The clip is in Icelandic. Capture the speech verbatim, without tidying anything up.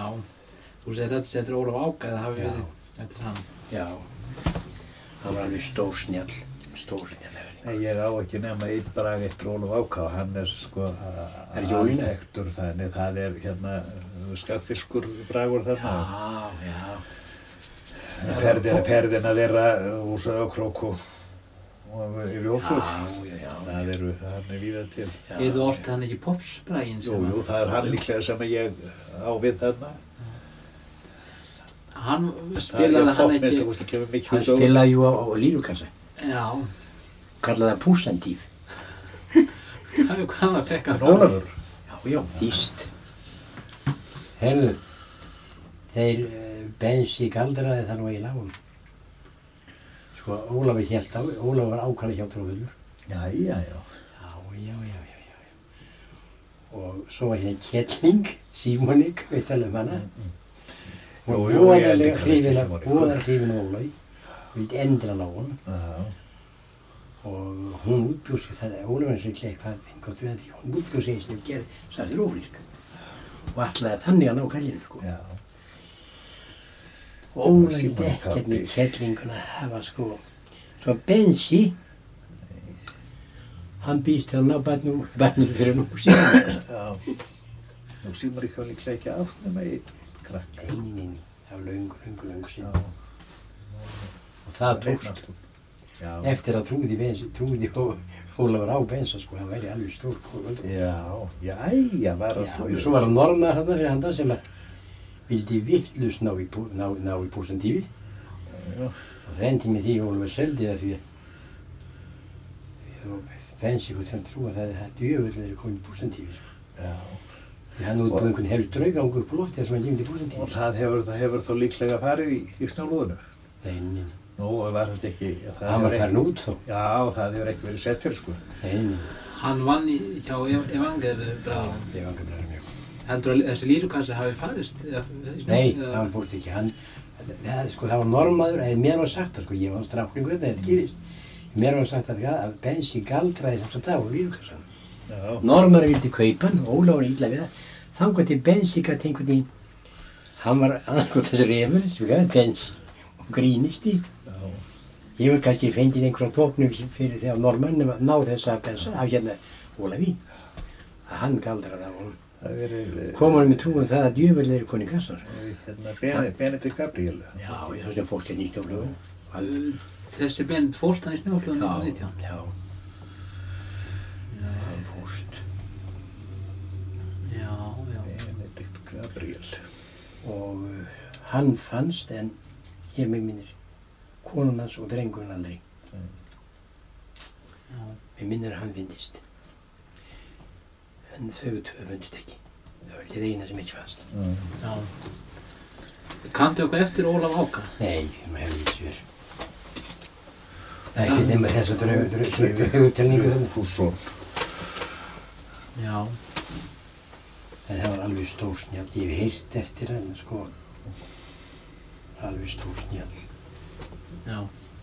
þú segir þetta setur Ólaf Áka eða hafi verið eftir hann. Já, hann var alveg stórsnjall, stórsnjall. Nei, ég á ekki nema einn brag eftir Ólaf Áka og hann er sko alþekktur, þannig það er hérna skagfirskur bragur þarna. Já, já. Ferðina, ferðina þeirra úr Sauðárkrók og og yfir Jósús. Já, já, já. Það eru, hann er víða til. Eða orti hann ekki Pops-braginn sem Jú, jú, það er hann líklega sem ég á við þarna. Hann spilaði hann ekki... Hann spilaði jú á, á lírukassa. Já. Kallaði það Púsantíf. Hvað hvað fekk hann frá? Ólafur. Já, já, þýst. Heyrðu, þeir Bensi galdraði það nú eiginlega á hann. Sko, Ólafur hélt á, Ólafur var ákala hjátrúðullur. Já, já, já. Já, já, já, já, já. Og svo var hérna Kettling, Símonik, veit alveg um hana. Mm, mm. Og voðalega hrifin af, voðalega hrifin af Ólafi. Vildi endra hann á hann. Já. Og hún útbjóð sig það, Ólafur eins og ég kleik hvað einhvert við því, hún útbjóð sig eins og ég gerði, sagði þér ófrísk. Og ætlaði þannig að ná kallinu, sko. Já. Ólafur vildi ekkert með Kettlinguna, það var sko, svo Bensi, hann býst til að ná barnum, barnum fyrir nú síðan. Já. Nú símur ég þá líklega ekki átt nema einn krakk. Nei, nei, nei, það var löngu, löngu, löngu síðan. Og það tókst. Já. Eftir að trúði Bensi, trúði Ólafur á Bensa, sko, það væri alveg stór. Já, jæja, var það svo. Já, svo var hann normaður þarna fyrir handan sem að vildi vitlaust ná í, ná, ná í Púsantífið. Og það endi með því Ólafur seldi það því að Bensi hvort sem trú að það hefði djöfullega komið í Púsantífið. Já. Því hann útbúið einhvern helst draugangur upp á loftið þar sem hann kemur til Púsantífið. Og það hefur, það hefur þá líklega farið í, í snjólúðinu? Nei, nei. Nú var þetta ekki... Hann var farin út þá. Já, það hefur ekki verið sett fyrir, sko. Nei, nei. Hann vann í, hjá Evangerbræðum. Evangerbræðum, já. Heldur að þessi lírukassi hafi farist? Eða, Nei, hann fórst ekki. Hann, það, sko, það var normaður, eða mér var sagt það, sko, ég var strákningur þetta, þetta gerist. Mér var sagt að, að Bensi galdraði þess að það á lírukassan. Normaður vildi kaupa hann, Ólafur illa við það. Þangað til Bensi gæti einhvern veginn, hann var annarkot þessi refur, svo Bensi, og grínisti. Ég var kannski fengið einhverja tóknum fyrir þegar norðmönnum að ná þess að Bensa af hérna Ólafi, að hann galdraði á honum. Kom hann með trúum það að djöfull er koni kassar. Hérna Benedikt Gabriel. Já, ég svo sem fórst hérna í Snjóflóðum. Þessi Benedikt fórst hann í Snjóflóðum nítján nítján? Já, já. Hann fórst. Já, já. Benedikt Gabriel. Og uh, hann fannst en ég mig minnir konun hans og drengurinn aldrei. Já. Mér minnir að hann fyndist. En þau tvö fundust ekki. Það var ekki það eina sem ekki fannst. Mm. Já. Kanntu eitthvað eftir Ólaf Áka? Nei, maður hefur vissi verið. Það er ekki nema þess að draugutelningu þarna. Hússon. Já. En það var alveg stórsnjall. Ég hef heyrt eftir hann, sko. Alveg stórsnjall. Já.